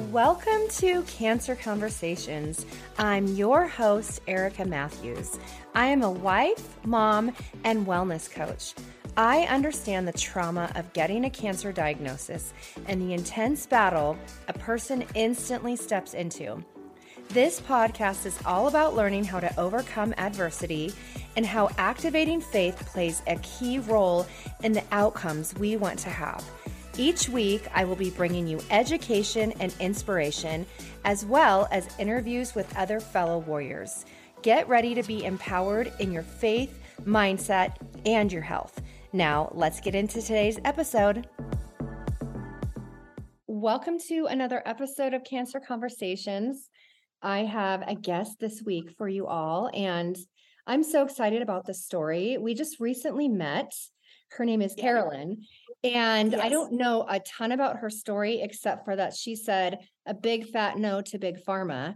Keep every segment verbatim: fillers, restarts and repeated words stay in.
Welcome to Cancer Conversations. I'm your host, Erica Matthews. I am a wife, mom, and wellness coach. I understand the trauma of getting a cancer diagnosis and the intense battle a person instantly steps into. This podcast is all about learning how to overcome adversity and how activating faith plays a key role in the outcomes we want to have. Each week, I will be bringing you education and inspiration, as well as interviews with other fellow warriors. Get ready to be empowered in your faith, mindset, and your health. Now, let's get into today's episode. Welcome to another episode of Cancer Conversations. I have a guest this week for you all, and I'm so excited about this story. We just recently met. Her name is Carolyn, and yes. I don't know a ton about her story except for that she said a big fat no to big pharma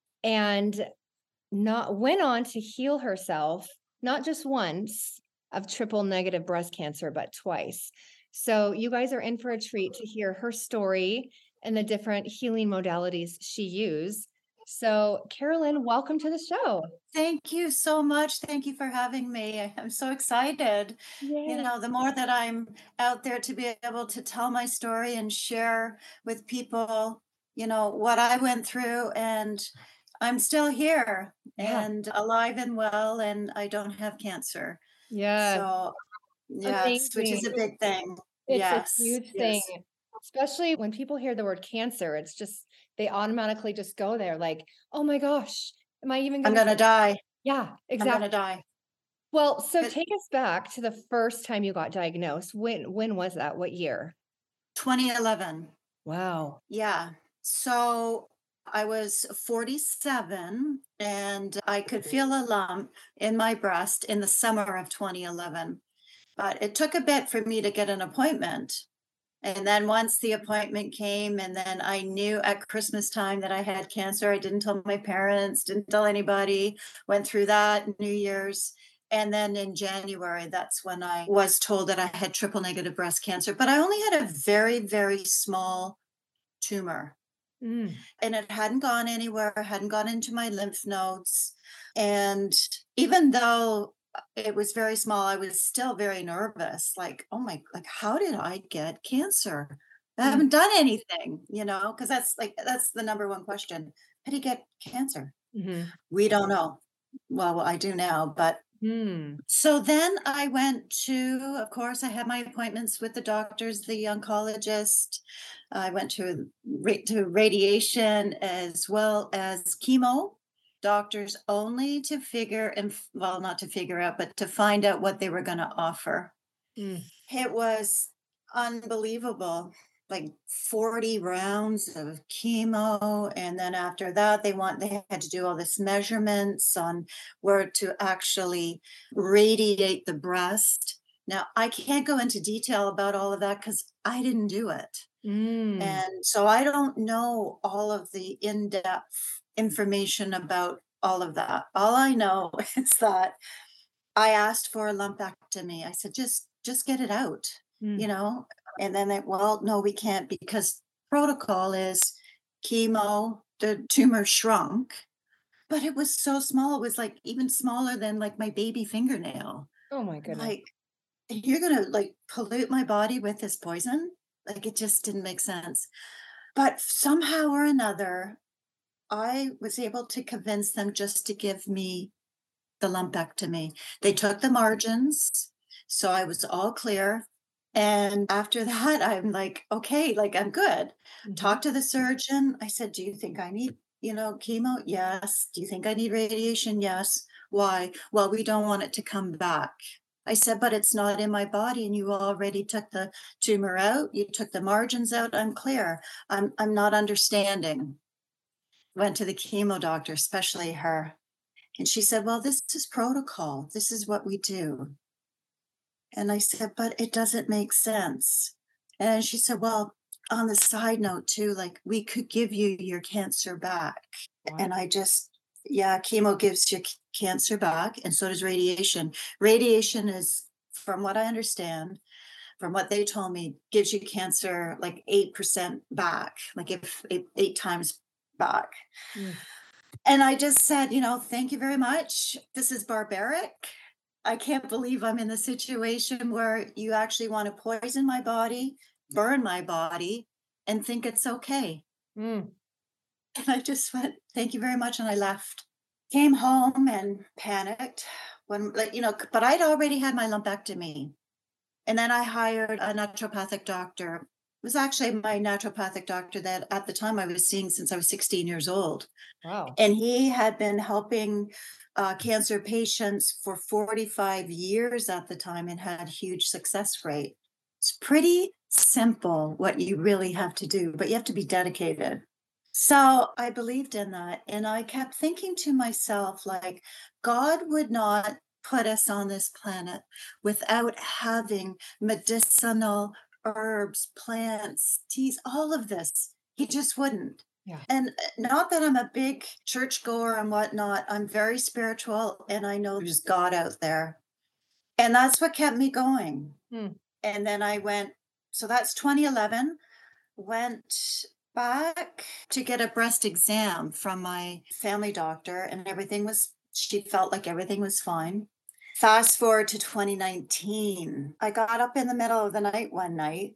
and not went on to heal herself, not just once of triple negative breast cancer, but twice. So you guys are in for a treat to hear her story and the different healing modalities she used. So Carolyn, welcome to the show. Thank you so much. Thank you for having me. I'm so excited. Yay. You know, the more that I'm out there to be able to tell my story and share with people, you know, what I went through, and I'm still here yeah. and alive and well, and I don't have cancer. Yeah. So, yes, Amazing. Which is a big thing. It's yes. a huge yes. thing, especially when people hear the word cancer. It's just, they automatically just go there like, oh my gosh, am I even going to- I'm going to die. Yeah, exactly. I'm going to die. Well, so but, take us back to the first time you got diagnosed. When, when was that? What year? twenty eleven. Wow. Yeah. So I was forty-seven and I could feel a lump in my breast in the summer of twenty eleven. But it took a bit for me to get an appointment. And then once the appointment came, and then I knew at Christmas time that I had cancer. I didn't tell my parents, didn't tell anybody, went through that, New Year's. And then in January, that's when I was told that I had triple negative breast cancer. But I only had a very, very small tumor. Mm. And it hadn't gone anywhere, hadn't gone into my lymph nodes. And even though it was very small, I was still very nervous. Like, oh my, like, how did I get cancer? I haven't done anything, you know, because that's like, that's the number one question. How do you get cancer? Mm-hmm. We don't know. Well, I do now, but mm. So then I went to, of course, I had my appointments with the doctors, the oncologist. I went to, to radiation as well as chemo. Doctors only to figure and well, not to figure out, but to find out what they were going to offer. Mm. It was unbelievable, like forty rounds of chemo. And then after that, they want, they had to do all this measurements on where to actually radiate the breast. Now, I can't go into detail about all of that because I didn't do it. Mm. And so I don't know all of the in-depth information about all of that. All I know is that I asked for a lumpectomy. I said, just, just get it out, mm. you know? And then they, well, no, we can't because protocol is chemo, the tumor shrunk, but it was so small. It was like even smaller than like my baby fingernail. Oh my goodness. Like, you're going to like pollute my body with this poison? Like, it just didn't make sense. But somehow or another, I was able to convince them just to give me the lumpectomy. They took the margins, so I was all clear. And after that, I'm like, okay, like I'm good. Mm-hmm. Talk to the surgeon. I said, do you think I need, you know, chemo? Yes. Do you think I need radiation? Yes. Why? Well, we don't want it to come back. I said, but it's not in my body, and you already took the tumor out. You took the margins out. I'm clear. I'm I'm not understanding. Went to the chemo doctor, especially her. And she said, well, this is protocol. This is what we do. And I said, but it doesn't make sense. And she said, well, on the side note too, like we could give you your cancer back. Wow. And I just, yeah, chemo gives you c- cancer back. And so does radiation. Radiation is, from what I understand, from what they told me, gives you cancer like eight percent back, like if eight, eight times back. Mm. And I just said, you know, thank you very much. This is barbaric. I can't believe I'm in the situation where you actually want to poison my body, burn my body, and think it's okay. Mm. And I just went, thank you very much. And I left. Came home and panicked when, like, you know, but I'd already had my lumpectomy. And then I hired a naturopathic doctor. It was actually my naturopathic doctor that at the time I was seeing since I was sixteen years old. Wow. And he had been helping uh, cancer patients for forty-five years at the time and had huge success rate. It's pretty simple what you really have to do, but you have to be dedicated. So I believed in that. And I kept thinking to myself, like, God would not put us on this planet without having medicinal herbs, plants, teas, all of this. He just wouldn't. Yeah. And uh, not that I'm a big churchgoer and whatnot, I'm very spiritual and I know there's God out there. And that's what kept me going. Mm. And then I went, so that's twenty eleven, went back to get a breast exam from my family doctor, and everything was, she felt like everything was fine. Fast forward to twenty nineteen, I got up in the middle of the night one night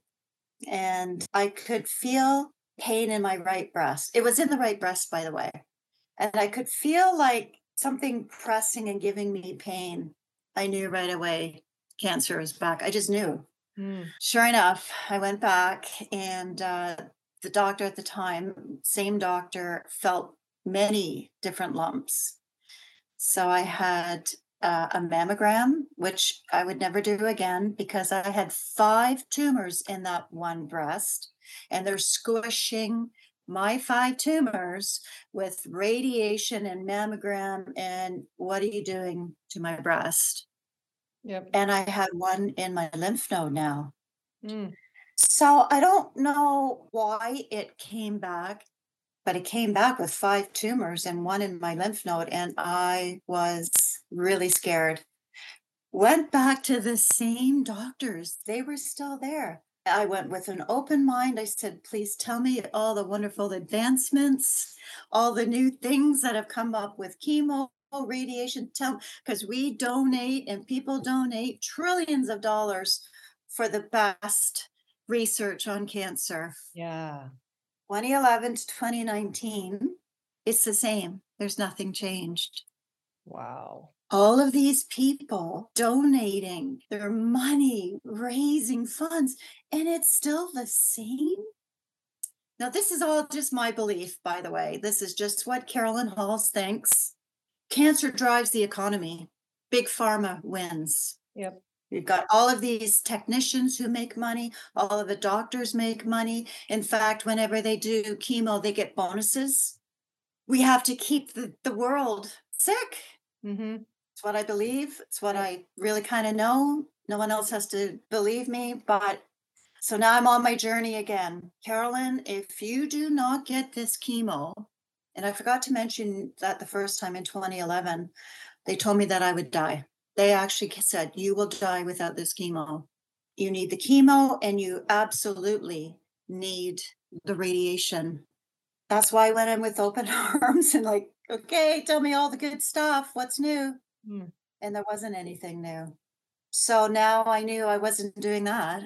and I could feel pain in my right breast. It was in the right breast, by the way. And I could feel like something pressing and giving me pain. I knew right away cancer was back. I just knew. Mm. Sure enough, I went back and uh, the doctor at the time, same doctor, felt many different lumps. So I had uh, a mammogram, which I would never do again because I had five tumors in that one breast, and they're squishing my five tumors with radiation and mammogram. And what are you doing to my breast? Yep. And I had one in my lymph node now. Mm. So I don't know why it came back, but it came back with five tumors and one in my lymph node. And I was really scared. Went back to the same doctors. They were still there. I went with an open mind. I said, please tell me all the wonderful advancements, all the new things that have come up with chemo, radiation, tell because we donate and people donate trillions of dollars for the best research on cancer. Yeah. twenty eleven to twenty nineteen, it's the same. There's nothing changed. Wow. All of these people donating their money, raising funds, and it's still the same. Now, this is all just my belief, by the way. This is just what Carolyn Halls thinks. Cancer drives the economy. Big pharma wins. Yep. You've got all of these technicians who make money, all of the doctors make money. In fact, whenever they do chemo, they get bonuses. We have to keep the, the world sick. Mm-hmm. It's what I believe. It's what I really kind of know. No one else has to believe me. But so now I'm on my journey again. Carolyn, if you do not get this chemo, and I forgot to mention that the first time in twenty eleven, they told me that I would die. They actually said, you will die without this chemo. You need the chemo and you absolutely need the radiation. That's why I went in with open arms and like, okay, tell me all the good stuff. What's new? Mm. And there wasn't anything new. So now I knew I wasn't doing that.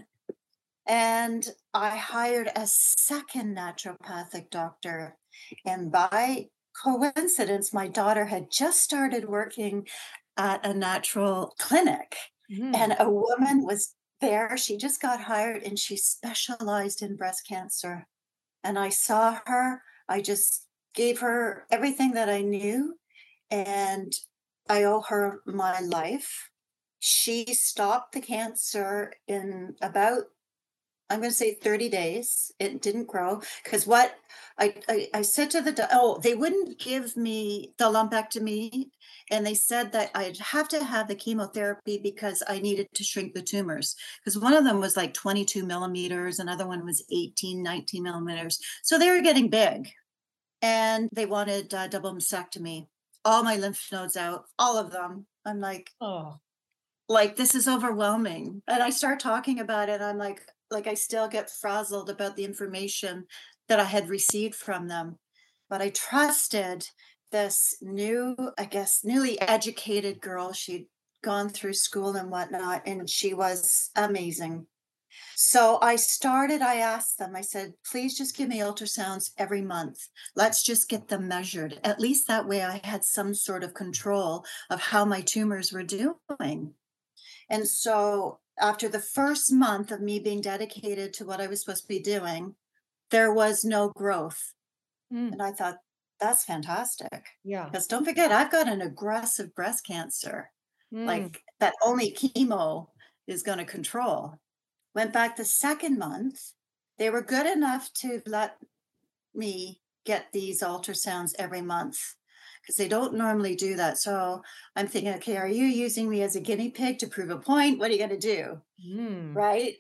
And I hired a second naturopathic doctor. And by coincidence, my daughter had just started working at a natural clinic, Mm. and a woman was there. She just got hired and she specialized in breast cancer. And I saw her, I just gave her everything that I knew, and I owe her my life. She stopped the cancer in about, I'm going to say thirty days. It didn't grow because what I, I, I said to the, do- oh, they wouldn't give me the lumpectomy. And they said that I'd have to have the chemotherapy because I needed to shrink the tumors. Because one of them was like twenty-two millimeters, another one was eighteen, nineteen millimeters. So they were getting big. And they wanted uh, double mastectomy, all my lymph nodes out, all of them. I'm like, Oh. like, this is overwhelming. And I start talking about it. I'm like, like I still get frazzled about the information that I had received from them. But I trusted this new, I guess, newly educated girl. She'd gone through school and whatnot, and she was amazing. So I started, I asked them, I said, please just give me ultrasounds every month. Let's just get them measured. At least that way I had some sort of control of how my tumors were doing. And so after the first month of me being dedicated to what I was supposed to be doing, there was no growth. Mm, And I thought, that's fantastic. yeah. Because don't forget, I've got an aggressive breast cancer, Mm, like that only chemo is going to control. Went back the second month. They were good enough to let me get these ultrasounds every month because they don't normally do that. So I'm thinking, okay, are you using me as a guinea pig to prove a point? What are you going to do? mm, Right.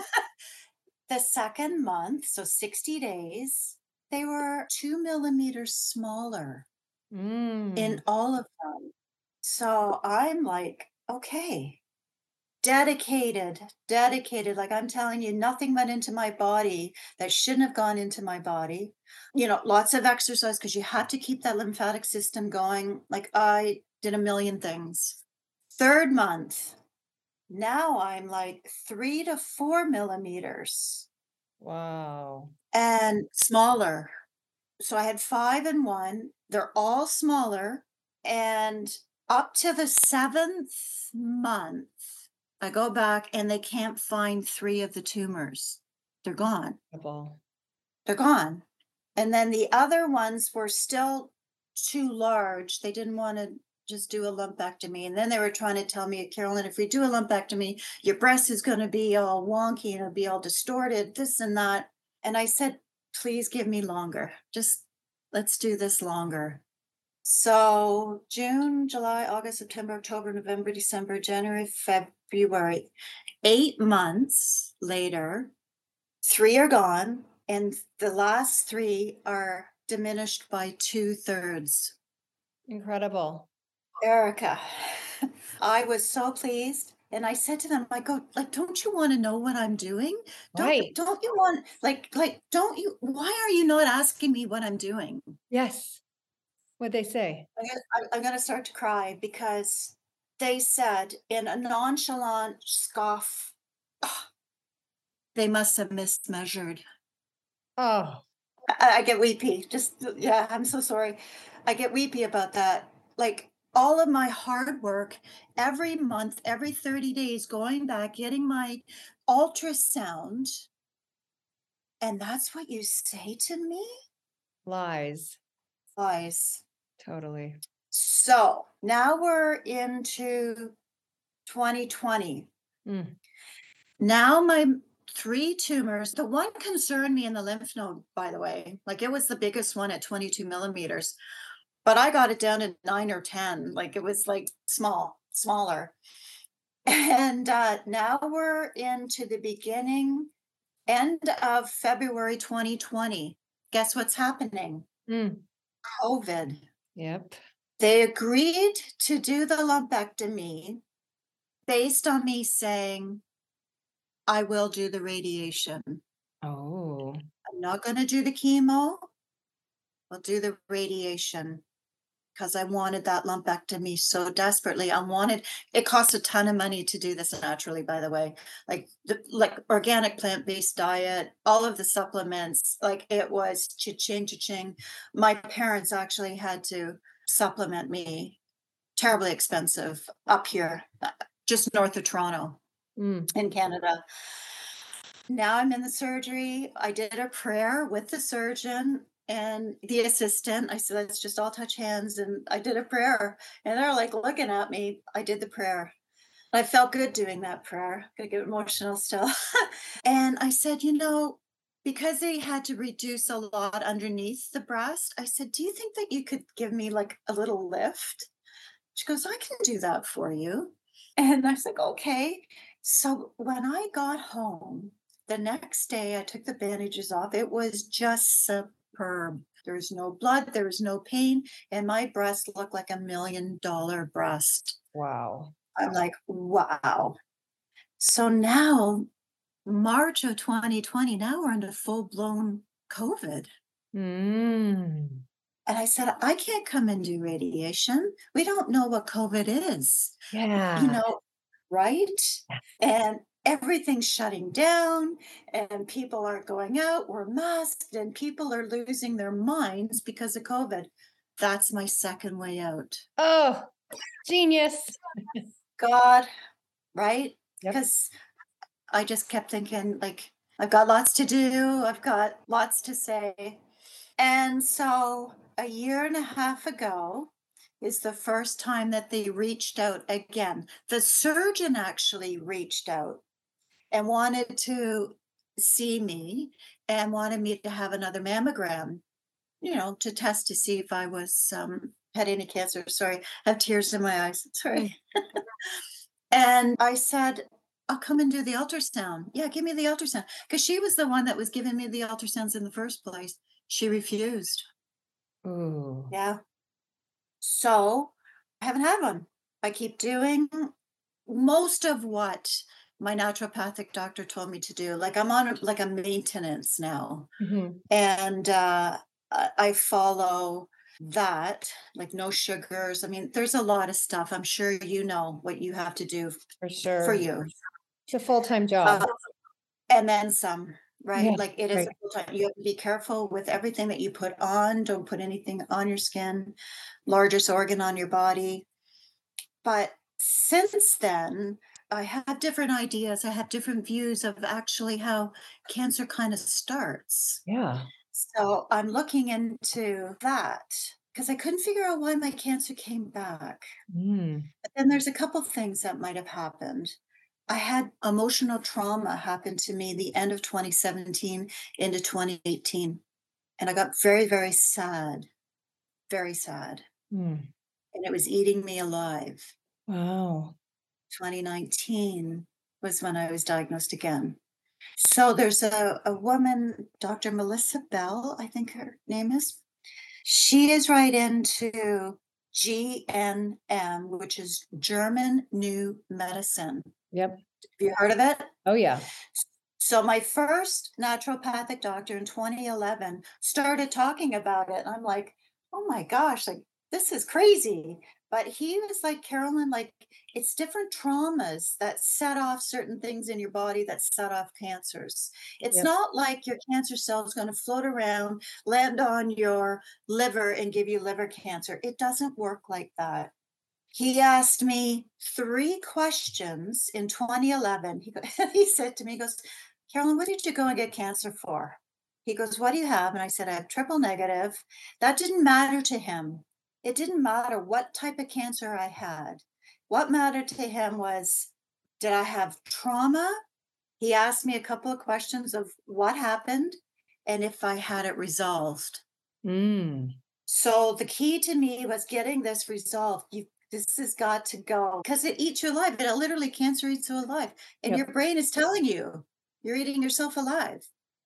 The second month, so sixty days, they were two millimeters smaller mm. in all of them. So I'm like, okay, dedicated, dedicated. Like I'm telling you, nothing went into my body that shouldn't have gone into my body. You know, lots of exercise because you have to keep that lymphatic system going. Like I did a million things. Third month, now I'm like three to four millimeters Wow. and smaller. So I had five and one. They're all smaller. And up to the seventh month, I go back and they can't find three of the tumors. They're gone. Incredible. They're gone. And then the other ones were still too large. They didn't want to just do a lumpectomy. And then they were trying to tell me, Carolyn, if we do a lumpectomy, your breast is going to be all wonky and it'll be all distorted, this and that. And I said, please give me longer. Just let's do this longer. So June, July, August, September, October, November, December, January, February, eight months later, three are gone, and the last three are diminished by two thirds. Incredible. Erica, I was so pleased. And I said to them, I go, like, don't you want to know what I'm doing? Don't Right. don't you want like like don't you why are you not asking me what I'm doing? Yes. What'd they say? I'm gonna, I'm, I'm gonna start to cry because they said in a nonchalant scoff, "Ah, they must have mismeasured." Oh, I, I get weepy. Just yeah, I'm so sorry. I get weepy about that. Like all of my hard work every month, every thirty days, going back, getting my ultrasound, and that's what you say to me? lies. Lies. Totally. So now we're into twenty twenty. Mm, Now my three tumors, the one concerned me in the lymph node, by the way, like it was the biggest one at twenty-two millimeters, but I got it down to nine or ten. Like it was like small, smaller. And uh, now we're into the beginning, end of February twenty twenty. Guess what's happening? mm. COVID. Yep. They agreed to do the lumpectomy based on me saying, I will do the radiation. Oh, I'm not going to do the chemo. I'll do the radiation because I wanted that lumpectomy so desperately. I wanted it costs a ton of money to do this naturally, by the way. Like the like organic plant-based diet, all of the supplements, like it was cha-ching, cha-ching. My parents actually had to supplement me. Terribly expensive up here, uh, just north of Toronto mm. in Canada. Now I'm in the surgery. I did a prayer with the surgeon and the assistant. I said, let's just all touch hands. And I did a prayer. And they're like looking at me. I did the prayer. I felt good doing that prayer. Gonna get emotional still. And I said, you know, because they had to reduce a lot underneath the breast, I said, do you think that you could give me like a little lift? She goes, I can do that for you. And I was like, okay. So when I got home, the next day I took the bandages off. It was just superb. There was no blood, there was no pain, and my breast looked like a million dollar breast. Wow. I'm like, wow. So now, March of twenty twenty, now we're into full blown COVID. Mm. And I said, I can't come and do radiation. We don't know what COVID is, you Yeah. know, right? And everything's shutting down, and people aren't going out. We're masked, and people are losing their minds because of COVID. That's my second way out. Oh, genius. God, right? Yep. Because I just kept thinking, like, I've got lots to do, I've got lots to say. And so a year and a half ago is the first time that they reached out again. The surgeon actually reached out and wanted to see me and wanted me to have another mammogram, you know, to test to see if I was um, had any cancer. Sorry, I have tears in my eyes. Mm. Sorry. And I said, I'll come and do the ultrasound. Yeah, give me the ultrasound. Because she was the one that was giving me the ultrasounds in the first place. She refused. Ooh. Yeah. So I haven't had one. I keep doing most of what my naturopathic doctor told me to do. Like I'm on a- like a maintenance now. Mhm. And uh, I I follow that, like no sugars. I mean, there's a lot of stuff. I'm sure you know what you have to do For for sure. you. It's a full-time job. Uh, and then some, Yeah. right? Like it is Right. a full time. You have to be careful with everything that you put on. Don't put anything on your skin, largest organ on your body. But since then, I have different ideas. I have different views of actually how cancer kind of starts. Yeah. So I'm looking into that because I couldn't figure out why my cancer came back. Mm. But then there's a couple things that might have happened. I had emotional trauma happen to me the end of twenty seventeen into twenty eighteen. And I got very, very sad, very sad. Mm. And it was eating me alive. Wow. twenty nineteen was when I was diagnosed again. So there's a, a woman, Doctor Melissa Bell, I think her name is. She is right into G N M, which is German New Medicine. Yep. Have you heard of it? Oh, yeah. So my first naturopathic doctor in twenty eleven started talking about it. I'm like, oh my gosh, like this is crazy. But he was like, Carolyn, like it's different traumas that set off certain things in your body that set off cancers. It's Yep. not like your cancer cell is going to float around, land on your liver, and give you liver cancer. It doesn't work like that. He asked me three questions in twenty eleven. He, go, he said to me, he goes, Carolyn, what did you go and get cancer for? He goes, what do you have? And I said, I have triple negative. That didn't matter to him. It didn't matter what type of cancer I had. What mattered to him was, did I have trauma? He asked me a couple of questions of what happened and if I had it resolved. Mm. So the key to me was getting this resolved. You this has got to go because it eats you alive. It literally cancer eats you alive. And Yep. your brain is telling you you're eating yourself alive.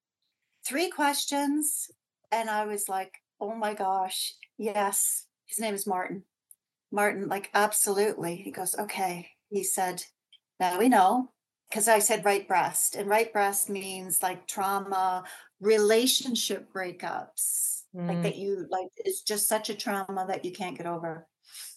Three questions. And I was like, oh my gosh, yes. His name is Martin. Martin, like, absolutely. He goes, okay. He said, now we know. Because I said right breast, and right breast means like trauma, relationship breakups, like Mm. that you like it's just such a trauma that you can't get over.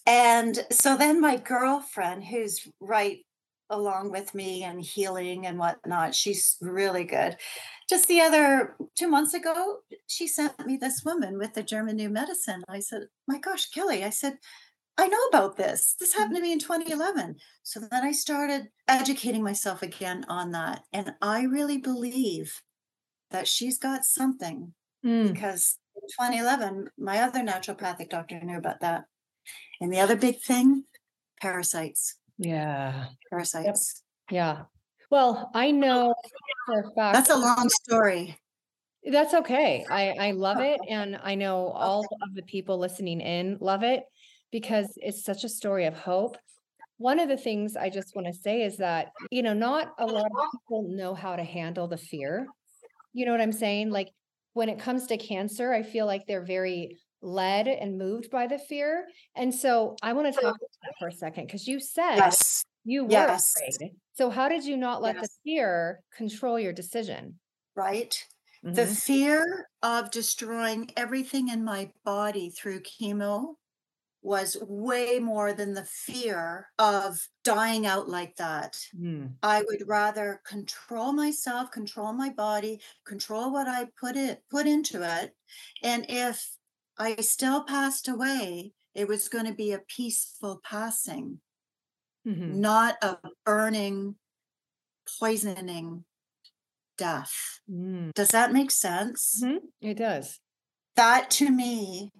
And so then my girlfriend, who's right along with me and healing and whatnot, she's really good. Just the other two months ago, she sent me this woman with the German New Medicine. I said, my gosh, Kelly, I said, I know about this. This happened to me in twenty eleven. So then I started educating myself again on that. And I really believe that she's got something Mm. because in twenty eleven, my other naturopathic doctor knew about that. And the other big thing, parasites, Yeah. Yep. parasites. Yeah. Well, I know for a fact That's a long story. that's okay. I I love it, and I know all Okay. of the people listening in love it because it's such a story of hope. One of the things I just want to say is that, you know, not a lot of people know how to handle the fear. You know what I'm saying? Like when it comes to cancer, I feel like they're very led and moved by the fear. And so I want to talk about that for a second because you said Yes. you were Yes. afraid. So how did you not let the Yes. fear control your decision? Right. The Mhm. fear of destroying everything in my body through chemo was way more than the fear of dying out like that. Mm. I would rather control myself, control my body, control what I put it put into it. And if I still passed away, it was going to be a peaceful passing, Mhm. not a burning, poisoning death. Mm. Does that make sense? Mhm. It does. That to me,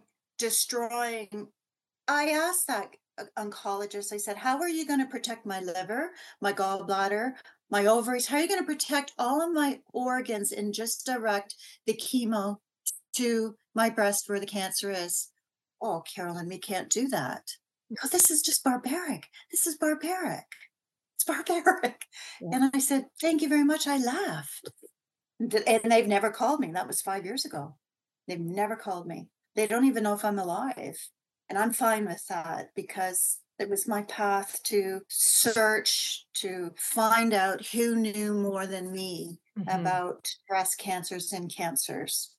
destroying I asked that o oncologist, I said, "How are you gonna protect my liver, my gallbladder, my ovaries? How are you gonna protect all of my organs and just direct the chemo to my breast where the cancer is?" "Oh, Carolyn, we can't do that." "Oh, this is just barbaric. This is barbaric. It's barbaric." Yeah. And I said, "Thank you very much." I laughed. D and they've never called me. That was five years ago. They've never called me. They don't even know if I'm alive, and I'm fine with that because it was my path to search, to find out who knew more than me Mhm. about breast cancers and cancers.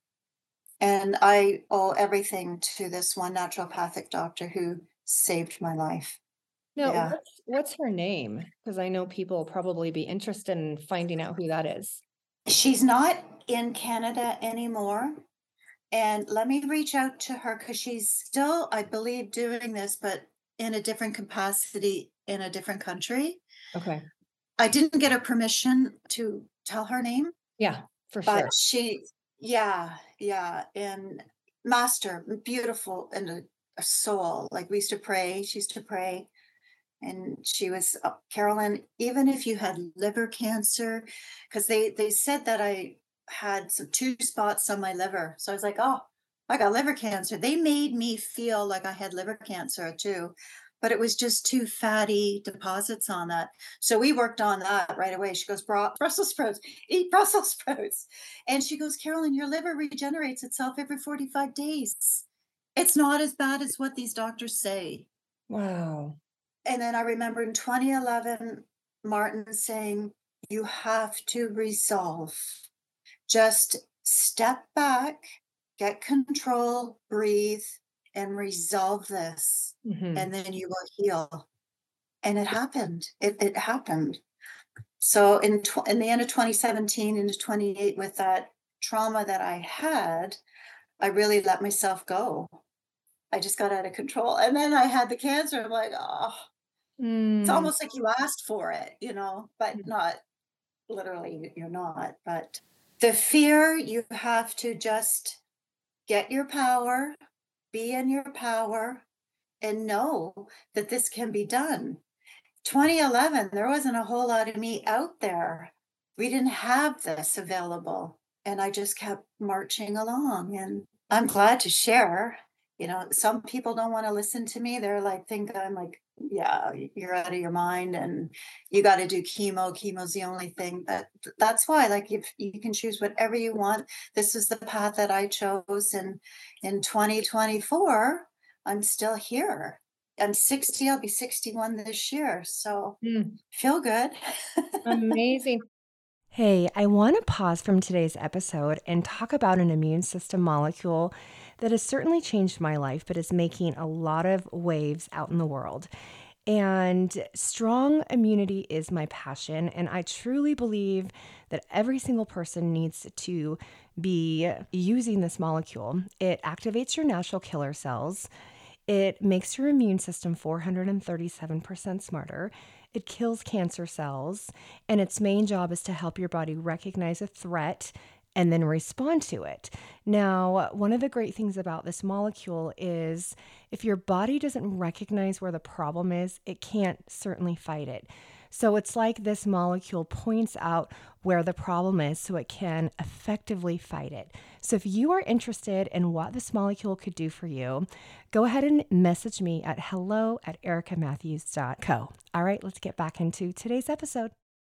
And I owe everything to this one naturopathic doctor who saved my life. Now, Yeah. what's what's her name? Because I know people will probably be interested in finding out who that is. She's not in Canada anymore. And let me reach out to her because she's still, I believe, doing this, but in a different capacity in a different country. Okay. I didn't get her permission to tell her name, Yeah, for but sure. she, yeah, yeah. And master, beautiful, and a, a soul. Like we used to pray, she used to pray. And she was, uh, Carolyn, even if you had liver cancer, because they, they said that I had some two spots on my liver. So I was like, oh, I got liver cancer. They made me feel like I had liver cancer too, but it was just two fatty deposits on that. So we worked on that right away. She goes, "Bra- Brussels sprouts, eat Brussels sprouts." And she goes, "Carolyn, your liver regenerates itself every forty-five days. It's not as bad as what these doctors say." Wow. And then I remember in twenty eleven, Martin saying, "You have to resolve. Just step back, get control, breathe, and resolve this. Mhm. And then you will heal." And it happened. It, it happened. So in, tw- in the end of twenty seventeen into twenty-eight, with that trauma that I had, I really let myself go. I just got out of control. And then I had the cancer. I'm like, oh, it's Mm. almost like you asked for it, you know, but not literally, you're not. But the fear, you have to just get your power, be in your power, and know that this can be done. twenty eleven, there wasn't a whole lot of me out there. We didn't have this available. And I just kept marching along. And I'm glad to share. You know, some people don't want to listen to me. They're like, think I'm like, yeah, you're out of your mind and you got to do chemo. Chemo's the only thing. But that's why, like, if you can choose whatever you want, this is the path that I chose. And in twenty twenty-four, I'm still here. I'm sixty, I'll be sixty-one this year, so Mm. feel good. Amazing. Hey, I want to pause from today's episode and talk about an immune system molecule that has certainly changed my life, but is making a lot of waves out in the world. And strong immunity is my passion. And I truly believe that every single person needs to be using this molecule. It activates your natural killer cells. It makes your immune system four hundred thirty-seven percent smarter. It kills cancer cells, and its main job is to help your body recognize a threat and then respond to it. Now, one of the great things about this molecule is if your body doesn't recognize where the problem is, it can't certainly fight it. So it's like this molecule points out where the problem is so it can effectively fight it. So if you are interested in what this molecule could do for you, go ahead and message me at hello at erica matthews dot co. All right, let's get back into today's episode.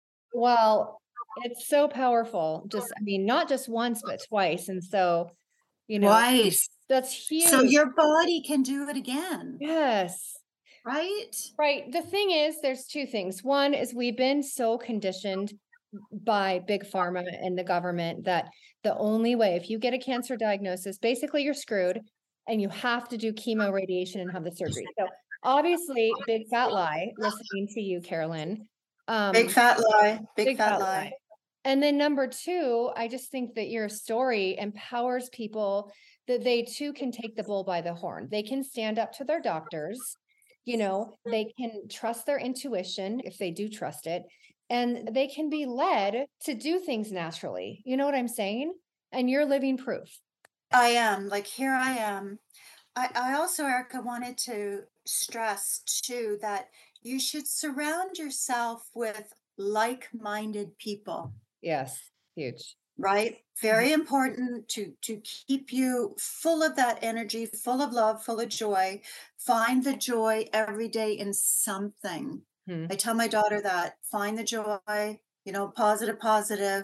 Well, it's so powerful. Just, I mean, not just once, but twice. And so, you know, Twice. That's So huge. your body can do it again, Yes. right? Right. The thing is, there's two things. One is we've been so conditioned by big pharma and the government that the only way, if you get a cancer diagnosis, basically you're screwed and you have to do chemo, radiation, and have the surgery. So obviously, big fat lie, listening to you, Carolyn. Big Um, fat lie, big big fat fat lie. lie. And then number two, I just think that your story empowers people that they too can take the bull by the horn. They can stand up to their doctors, you know, they can trust their intuition if they do trust it, and they can be led to do things naturally. You know what I'm saying? And you're living proof. I am, like, here I am. I, I also, Erica, wanted to stress too that you should surround yourself with like minded people. Yes, huge. Right? Mhm. Very important to to keep you full of that energy, full of love, full of joy. Find the joy every day in something. I Mhm. tell my daughter that, find the joy, you know, positive, positive,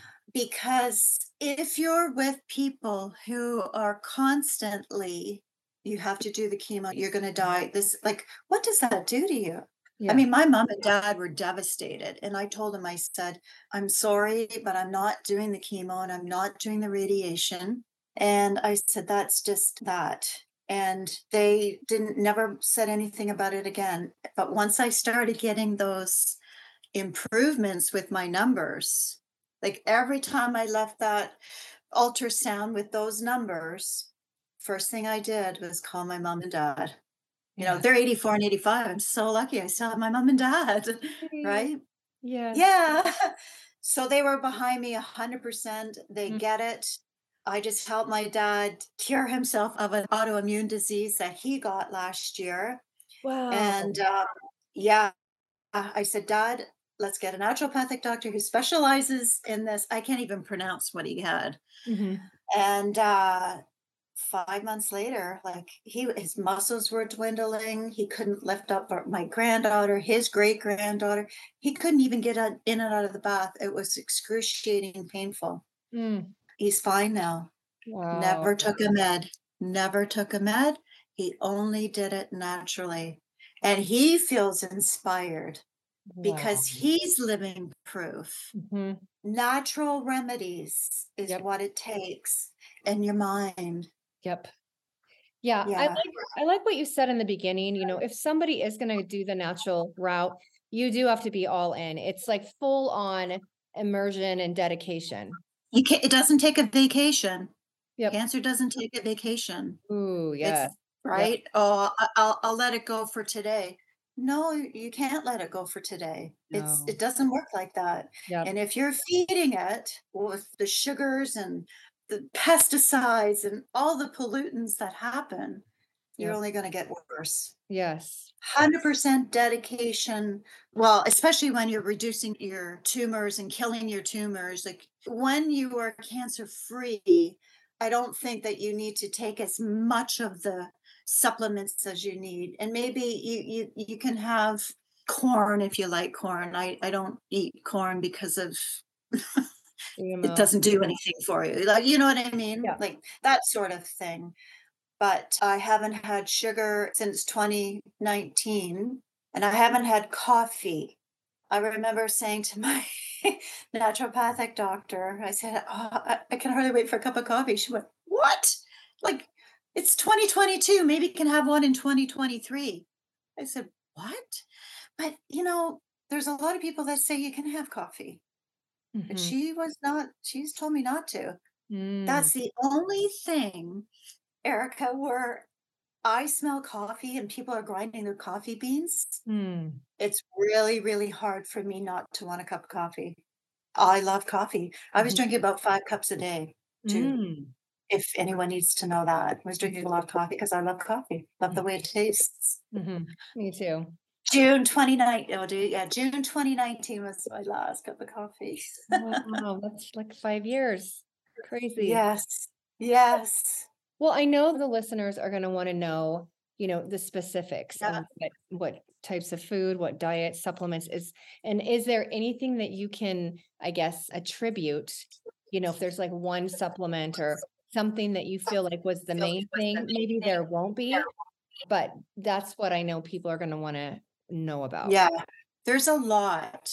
because if you're with people who are constantly, you have to do the chemo, you're going to die. This, like, what does that do to you? I Yeah. mean, my mom and dad were devastated. And I told them, I said, I'm sorry, but I'm not doing the chemo and I'm not doing the radiation. And I said, that's just that. And they didn't never said anything about it again. But once I started getting those improvements with my numbers, like every time I left that ultrasound with those numbers, first thing I did was call my mom and dad. You know, Yeah. they're eighty-four and eighty-five. I'm so lucky I still have my mom and dad, Sweet. right? Yes. Yeah. So they were behind me one hundred percent. They Mm. get it. I just helped my dad cure himself of an autoimmune disease that he got last year. Wow. And um, yeah, I said, Dad, let's get a naturopathic doctor who specializes in this. I can't even pronounce what he had. Mhm. And uh, five months later, like he his muscles were dwindling. He couldn't lift up our- my granddaughter, his great granddaughter. He couldn't even get out, in and out of the bath. It was excruciating painful. Mm. He's fine now. Wow. Never took a med. Never took a med. He only did it naturally. And he feels inspired Wow. because he's living proof. Mhm. Natural remedies is Yep. what it takes in your mind. Yep. Yeah, I Yeah. like I like what you said in the beginning, you know, if somebody is gonna do the natural route, you do have to be all in. It's like full on immersion and dedication. You can't, it doesn't take a vacation. Yep. Cancer doesn't take a vacation. Ooh, It's yes. Yep. right. Oh, I- I'll, I'll let it go for today. No, you can't let it go for today. It's No. it doesn't work like that. Yep. And if you're feeding it with the sugars and the pesticides and all the pollutants that happen, you're Yep. only going to get worse. Yes. one hundred percent dedication. Well, especially when you're reducing your tumors and killing your tumors. Like when you are cancer free, I don't think that you need to take as much of the supplements as you need. And maybe you you you can have corn if you like corn. I I don't eat corn because of it G M O. doesn't do anything for you. Like, you know what I mean? Yeah. Like that sort of thing. But I haven't had sugar since twenty nineteen, and I haven't had coffee. I remember saying to my naturopathic doctor, I said, "Oh, I, I can hardly wait for a cup of coffee." She went, "What? Like, it's twenty twenty-two. Maybe you can have one in twenty twenty-three." I said, "What?" But, you know, there's a lot of people that say you can have coffee, but Mhm. she was not, she's told me not to. Mm. That's the only thing, Erica, where I smell coffee and people are grinding their coffee beans. Mm. It's really, really hard for me not to want a cup of coffee. I love coffee. I was Mhm. drinking about five cups a day too. Mm. If anyone needs to know that, I was drinking a lot of coffee because I love coffee. Love the way it tastes. Mhm. Me too. June twenty nineteen. Oh, dude, yeah, June twenty nineteen was my last cup of coffee. Wow, that's like five years. Crazy. Yes. Yes. Well, I know the listeners are gonna wanna know, you know, the specifics Yeah. of what what types of food, what diet, supplements is and is there anything that you can, I guess, attribute, you know, if there's like one supplement or something that you feel like was the main thing? Maybe there won't be, but that's what I know people are gonna wanna know about. Yeah, there's a lot.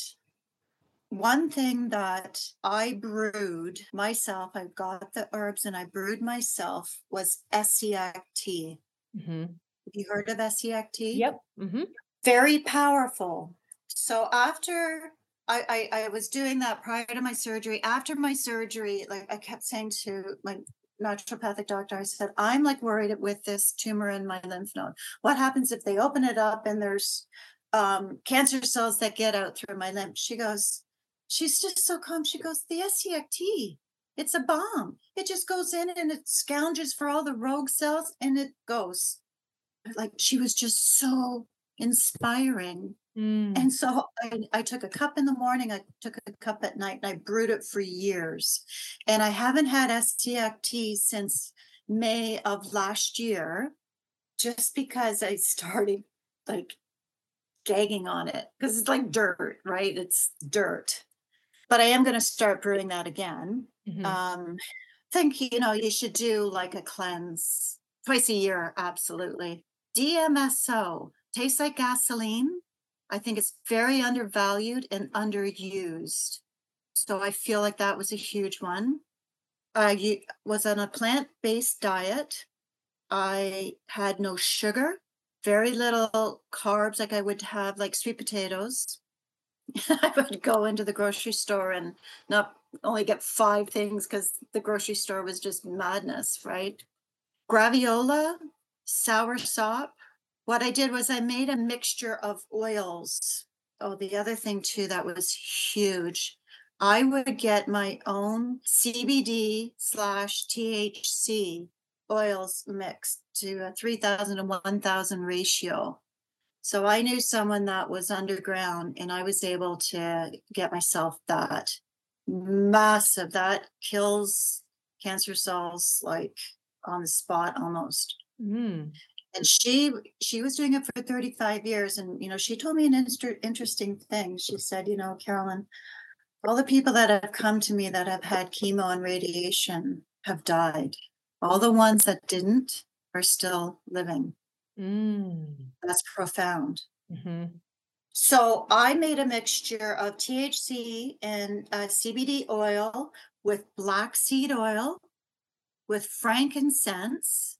One thing that I brewed myself, I got the herbs and I brewed myself was Essiacti. Mhm. Have you heard of Essiacti? Yep. Mhm. Very powerful. So after I, I I was doing that prior to my surgery, after my surgery, like I kept saying to my naturopathic doctor, I said, I'm like worried with this tumor in my lymph node. What happens if they open it up and there's um, cancer cells that get out through my lymph? She goes, she's just so calm. She goes, the S C F T, it's a bomb. It just goes in and it scourges for all the rogue cells and it goes. Like she was just so inspiring. Mm. And so I, I took a cup in the morning, I took a cup at night, and I brewed it for years. And I haven't had S T F T since May of last year, just because I started like gagging on it because it's like dirt, right? It's dirt. But I am going to start brewing that again. Mhm. Um, think you know you should do like a cleanse twice a year. Absolutely. D M S O tastes like gasoline. I think it's very undervalued and underused. So I feel like that was a huge one. I u- was on a plant-based diet. I had no sugar, very little carbs, like I would have like sweet potatoes. I would go into the grocery store and not only get five things because the grocery store was just madness, right? Graviola, sour sop. What I did was I made a mixture of oils. Oh, the other thing too that was huge. I would get my own C B D slash T H C oils mixed to a three thousand to one thousand ratio. So I knew someone that was underground and I was able to get myself that massive, that kills cancer cells like on the spot almost. Mm. And she she was doing it for thirty-five years. And you know, she told me an inter- interesting thing. She said, you know, Carolyn, all the people that have come to me that have had chemo and radiation have died. All the ones that didn't are still living. Mm. That's profound. Mhm. So I made a mixture of T H C and uh, C B D oil with black seed oil, with frankincense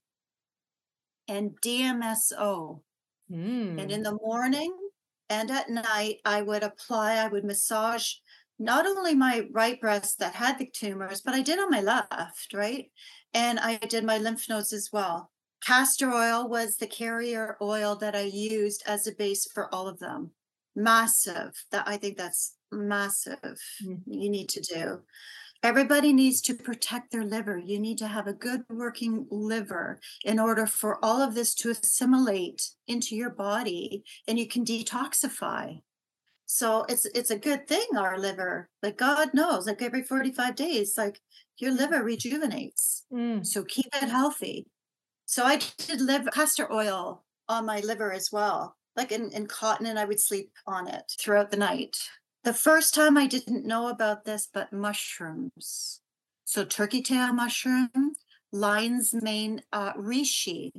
and D M S O. And Mm. in the morning and at night, I would apply, I would massage not only my right breast that had the tumors, but I did on my left, right? And I did my lymph nodes as well. Castor oil was the carrier oil that I used as a base for all of them. Massive. That I think that's massive. Mm. You need to do. Everybody needs to protect their liver. You need to have a good working liver in order for all of this to assimilate into your body and you can detoxify. So it's it's a good thing, our liver. Like God knows, like every forty-five days, like your liver rejuvenates. Mm. So keep it healthy. So I did liver castor oil on my liver as well, like in, in cotton, and I would sleep on it throughout the night. The first time I didn't know about this, but mushrooms. So turkey tail mushroom, lion's mane uh, reishi.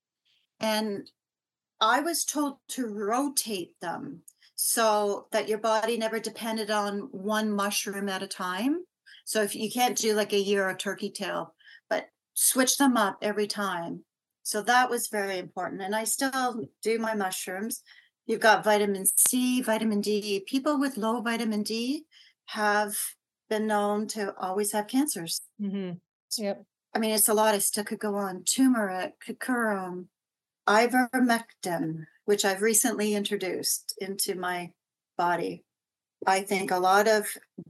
And I was told to rotate them so that your body never depended on one mushroom at a time. So if you can't do like a year of turkey tail, but switch them up every time. So that was very important. And I still do my mushrooms. You've got vitamin C, vitamin D. People with low vitamin D have been known to always have cancers. Mhm. Yep. I mean, it's a lot. I still could go on. Turmeric, kikurum, ivermectin, which I've recently introduced into my body. I think a lot of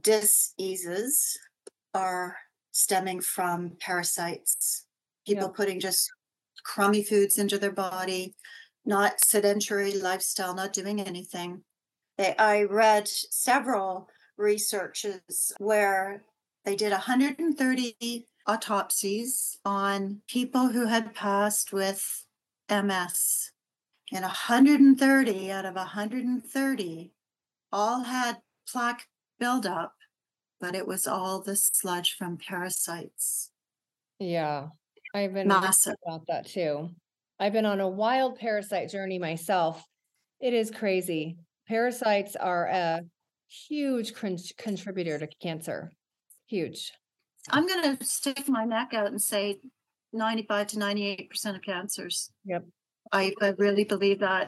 diseases are stemming from parasites, people Yep. putting just crummy foods into their body, not sedentary lifestyle, not doing anything. They, I read several researches where they did one hundred thirty autopsies on people who had passed with M S. And one hundred thirty out of one hundred thirty all had plaque buildup, but it was all the sludge from parasites. Yeah. I've been reading Massive. about that too. I've been on a wild parasite journey myself. It is crazy. Parasites are a huge con- contributor to cancer. Huge. I'm going to stick my neck out and say ninety-five to ninety-eight percent of cancers. Yep. I, I really believe that.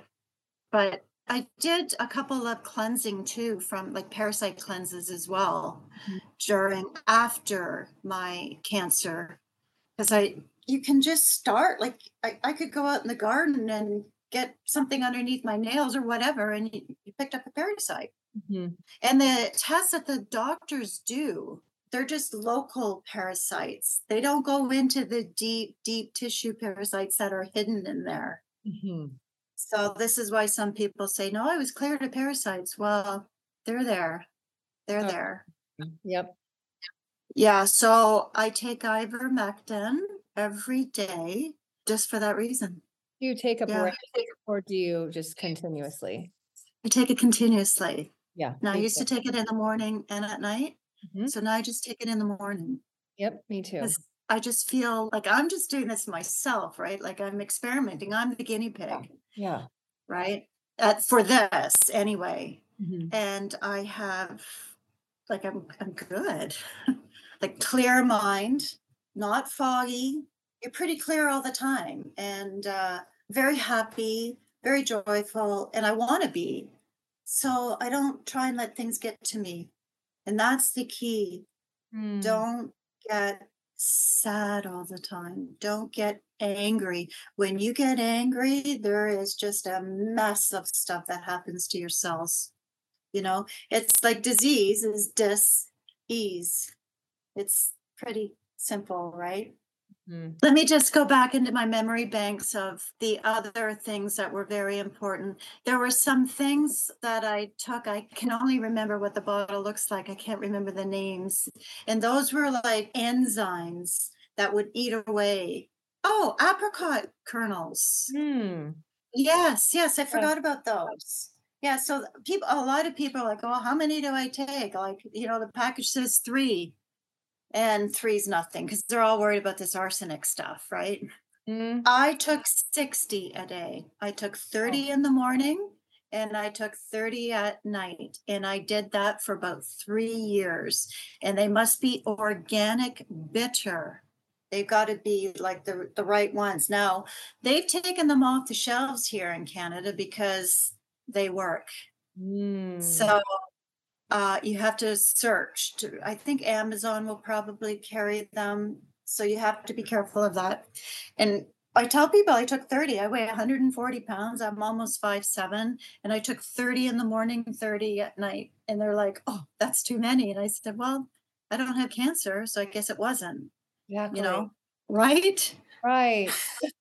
But I did a couple of cleansing too, from like parasite cleanses as well Mhm. during after my cancer. Because I you can just start like I, I could go out in the garden and get something underneath my nails or whatever, and you, you picked up a parasite. Mhm. And the tests that the doctors do, they're just local parasites. They don't go into the deep, deep tissue parasites that are hidden in there. Mhm. So this is why some people say, no, I was cleared of parasites. Well, they're there. They're Oh, there. yep. Yeah. So I take ivermectin every day just for that reason. Do you take a Yeah. break or do you just continuously? I take it continuously. Yeah, Now I me used to too. take it in the morning and at night. Mhm. So now I just take it in the morning. Yep, me too. Because I just feel like I'm just doing this myself, right? Like I'm experimenting. I'm the guinea pig, Yeah. right? Uh, for this anyway. Mhm. And I have like I'm I'm good. Like clear mind, not foggy. You're pretty clear all the time and uh very happy, very joyful, and I want to be. So I don't try and let things get to me. And that's the key. Mm. Don't get sad all the time. Don't get angry. When you get angry, there is just a mess of stuff that happens to your cells. You know, it's like disease is dis-ease. It's pretty simple, right? Mm. Let me just go back into my memory banks of the other things that were very important. There were some things that I took. I can only remember what the bottle looks like. I can't remember the names. And those were like enzymes that would eat away. Oh, apricot kernels. Mm. Yes, yes, I Yeah. forgot about those. Yeah, so people, a lot of people are like, oh, how many do I take? Like, you know, the package says three and three's nothing because they're all worried about this arsenic stuff, right? Mm. I took sixty a day. I took Oh. thirty in the morning and I took thirty at night. And I did that for about three years. And they must be organic bitter. They've got to be like the, the right ones. Now, they've taken them off the shelves here in Canada because they work. Mm. So uh, you have to search. To, I think Amazon will probably carry them. So you have to be careful of that. And I tell people I took thirty. I weigh one hundred forty pounds. I'm almost five seven, and I took thirty in the morning, thirty at night. And they're like, "Oh, that's too many." And I said, "Well, I don't have cancer, so I guess it wasn't." You Exactly. know, right? Right.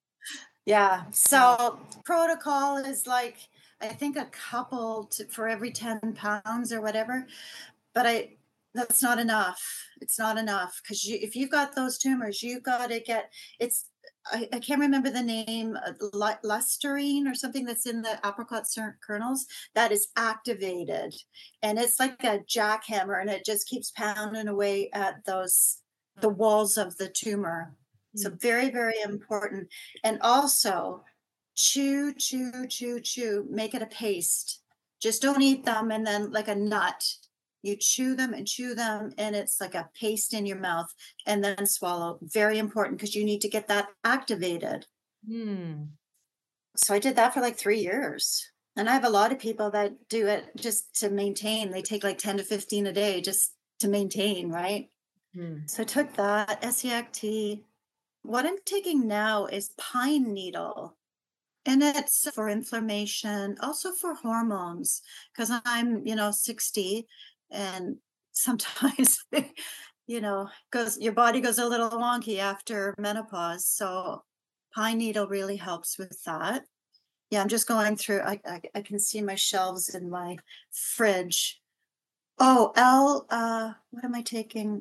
Yeah. Wow. So protocol is like I think a couple to, for every ten pounds or whatever. But I that's not enough. It's not enough because you, if you've got those tumors, you've got to get it's. I, I can't remember the name, uh, lu- lusterine or something that's in the apricot cer- kernels that is activated, and it's like a jackhammer, and it just keeps pounding away at those the walls of the tumor. So Mm. very, very important. And also, chew, chew, chew, chew. Make it a paste. Just don't eat them and then like a nut you chew them and chew them, and it's like a paste in your mouth, and then swallow. Very important because you need to get that activated. Mm. So I did that for like three years. And I have a lot of people that do it just to maintain. They take like ten to fifteen a day just to maintain, right? Mm. So I took that, S E A C T. What I'm taking now is pine needle. And it's for inflammation, also for hormones, because I'm, you know, sixty and sometimes, you know, goes your body goes a little wonky after menopause. So pine needle really helps with that. Yeah, I'm just going through, I, I, I can see my shelves in my fridge. Oh, L, uh, what am I taking?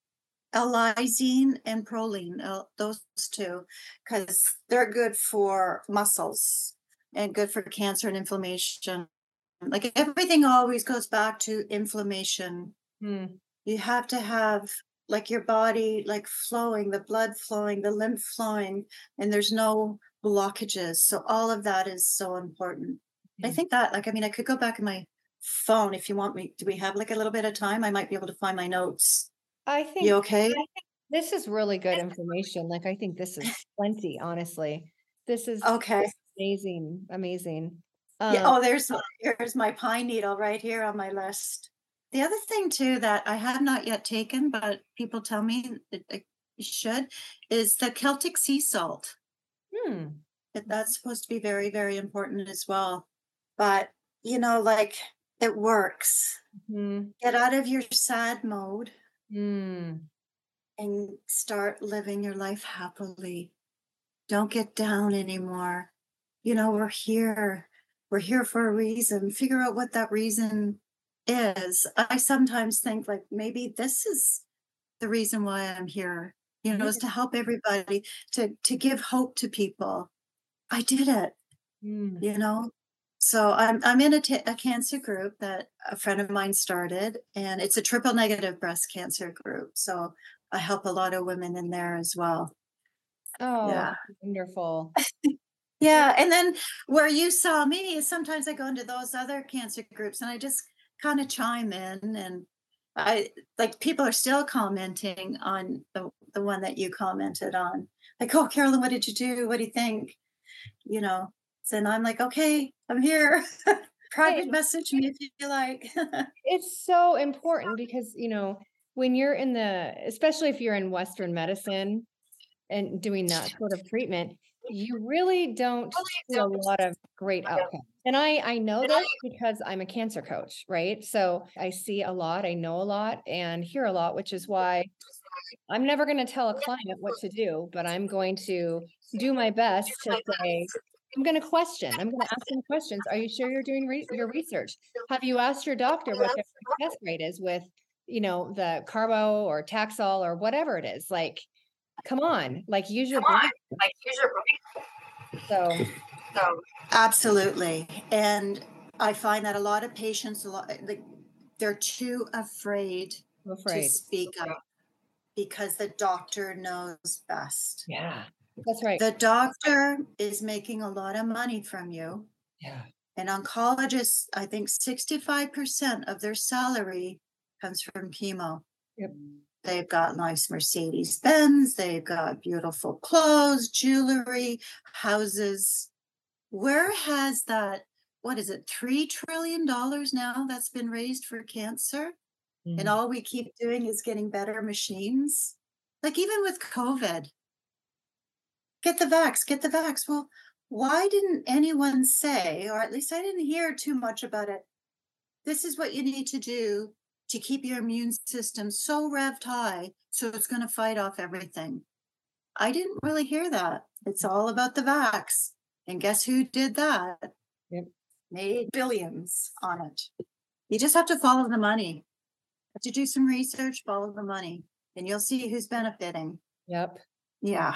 L-lysine and proline, uh, those two, because they're good for muscles and good for cancer and inflammation. Like everything always goes back to inflammation. Mm. You have to have like your body, like flowing, the blood flowing, the lymph flowing, and there's no blockages. So all of that is so important. I Yeah. think that, like, I mean, I could go back in my phone if you want me. Do we have like a little bit of time? I might be able to find my notes. I You think okay? this is really good information. Like, I think this is plenty, honestly. This is Okay. amazing, amazing. Yeah. Um, Oh, there's here's my pine needle right here on my list. The other thing too that I have not yet taken, but people tell me that I should, is the Celtic sea salt. hmm. That that's supposed to be very, very important as well. But you know, like it works. Mhm. Get out of your sad mode Mm. and start living your life happily. Don't get down anymore. You know, we're here. We're here for a reason. Figure out what that reason is. I sometimes think like maybe this is the reason why I'm here, you know, Yeah. is to help everybody, to to give hope to people. I did it, Mm. you know. So I'm I'm in a ta- a cancer group that a friend of mine started, and it's a triple negative breast cancer group. So I help a lot of women in there as well. Oh, Yeah. that's wonderful. Yeah. Yeah, and then where you saw me is sometimes I go into those other cancer groups and I just kind of chime in, and I like people are still commenting on the, the one that you commented on. Like, oh Carolyn, what did you do? What do you think? You know. So and I'm like, okay, I'm here. Hey, Private message me if you like. it's so important because, you know, when you're in the especially if you're in Western medicine and doing that sort of treatment, you really don't see a lot of great outcomes. And I I know this because I'm a cancer coach, right? So I see a lot, I know a lot and hear a lot, which is why I'm never going to tell a client what to do, but I'm going to do my best to say, I'm going to question. I'm going to ask them questions. Are you sure you're doing re- your research? Have you asked your doctor what their success rate is with, you know, the carbo or Taxol or whatever it is? Like, come on, like use your brain. So, Absolutely. And I find that a lot of patients, a lot, like, they're too afraid I'm to afraid. speak up because the doctor knows best. Yeah, that's right. The doctor is making a lot of money from you. Yeah. And oncologists, I think sixty-five percent of their salary comes from chemo. Yep. They've got nice Mercedes Benz, they've got beautiful clothes, jewelry, houses. Where has that, what is it, three trillion dollars now that's been raised for cancer? And Mm. all we keep doing is getting better machines. Like even with COVID, get the vax, get the vax. Well, why didn't anyone say, or at least I didn't hear too much about it? This is what you need to do to keep your immune system so revved high so it's going to fight off everything. I didn't really hear that. It's all about the vax. And guess who did that? Yep. Made billions on it. You just have to follow the money. Have to do some research, follow the money, and you'll see who's benefiting. Yep. Yeah.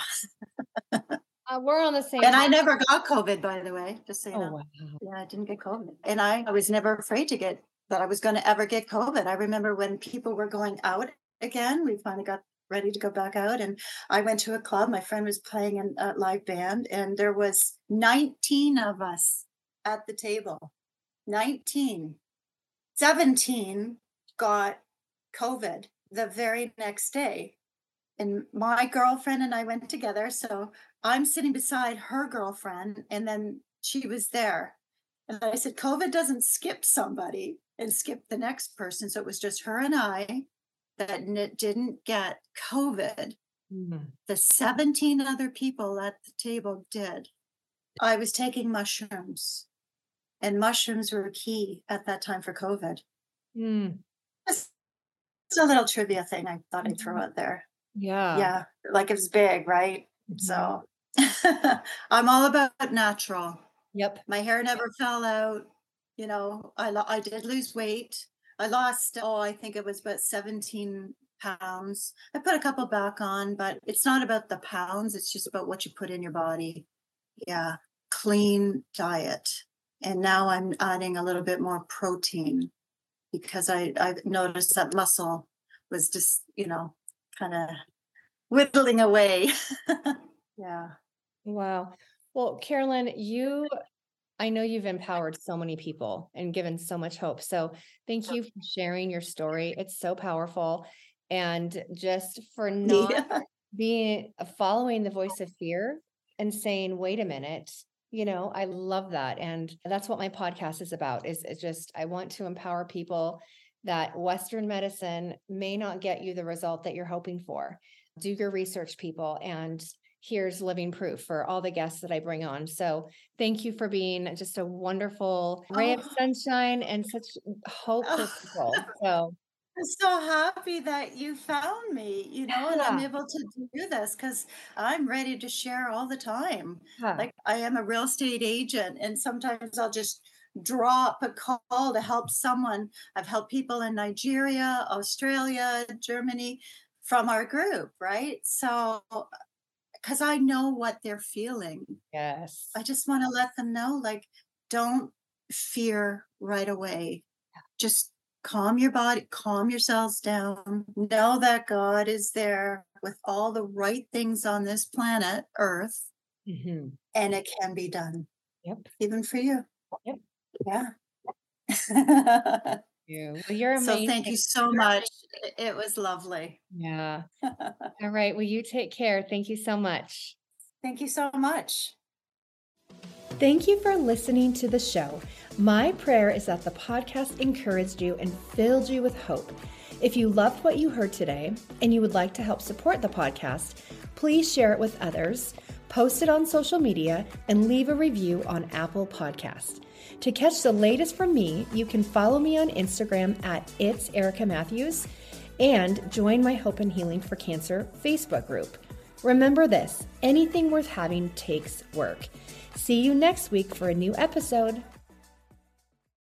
Uh, we're on the same And page. I never got COVID, by the way, just so you Oh, know. wow. Yeah, I didn't get COVID. And I, I was never afraid to get that I was going to ever get COVID. I remember when people were going out again, we finally got ready to go back out. And I went to a club. My friend was playing in a live band, and there was nineteen of us at the table. nineteen. seventeen got COVID the very next day. And my girlfriend and I went together. So I'm sitting beside her girlfriend, and then she was there. And I said, COVID doesn't skip somebody and skip the next person. So it was just her and I that n- didn't get COVID. Mm. The seventeen other people at the table did. I was taking mushrooms, and mushrooms were key at that time for COVID. Mm. Just a little trivia thing I thought I'd throw Mhm. out there. Yeah. Yeah, like it was big, right? Mhm. So I'm all about natural. Yep. My hair never fell out. You know, I lo- I did lose weight. I lost, oh, I think it was about seventeen pounds. I put a couple back on, but it's not about the pounds. It's just about what you put in your body. Yeah, clean diet. And now I'm adding a little bit more protein because I I noticed that muscle was just, you know, kind of whittling away. Yeah. Wow. Well, Carolyn, you, I know you've empowered so many people and given so much hope. So thank you for sharing your story. It's so powerful. And just for not Yeah. being following the voice of fear and saying, wait a minute, you know, I love that. And that's what my podcast is about, is, is just, I want to empower people that Western medicine may not get you the result that you're hoping for. Do your research, people. And here's living proof for all the guests that I bring on. So thank you for being just a wonderful ray of Oh, sunshine and such hope for people. So I'm so happy that you found me, you know, and I'm yeah, able to do this because I'm ready to share all the time. yeah. Like, I am a real estate agent, and sometimes I'll just drop a call to help someone. I've helped people in Nigeria, Australia, Germany from our group, right? So, because I know what they're feeling. Yes. I just want to let them know, like, don't fear right away. Just calm your body, calm yourselves down. Know that God is there with all the right things on this planet, Earth, Hmm. and it can be done, Yep. even for you. Yep. Yeah. You. Well, you're So amazing. thank you so much. It was lovely. Yeah. All right. Well, you take care. Thank you so much. Thank you so much. Thank you for listening to the show. My prayer is that the podcast encouraged you and filled you with hope. If you loved what you heard today and you would like to help support the podcast, please share it with others, post it on social media, and leave a review on Apple Podcasts. To catch the latest from me, you can follow me on Instagram at It's Erica Matthews and join my Hope and Healing for Cancer Facebook group. Remember this, anything worth having takes work. See you next week for a new episode.